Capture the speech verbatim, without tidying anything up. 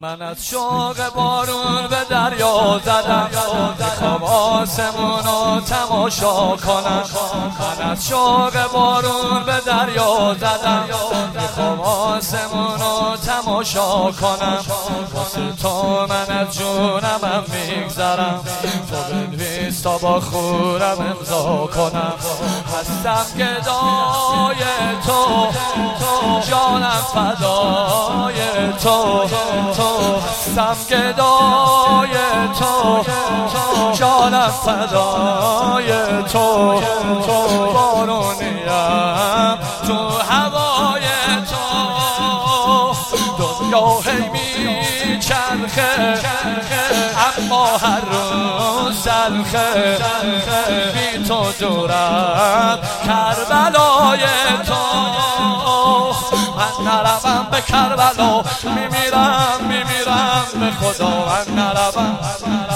من از شوق بارون به دریا زدم، میخوام آسمونو تماشا کنم. من از شوق بارون به دریا زدم، میخوام آسمونو تماشا کنم. واسه تو من از جونمم میگذرم، تو بنویس تا با خورم امضا کنم. هستم گدای تو، جانم فدای تو، هستم گدای تو، جانم فدای تو. بارونیم تو هوای تو، دنیا هی میچرخه اما هر روز سلخه. بی تو دورم کربلای تو، من نروم به کربلا میمیرم میمیرم به خدا. من نروم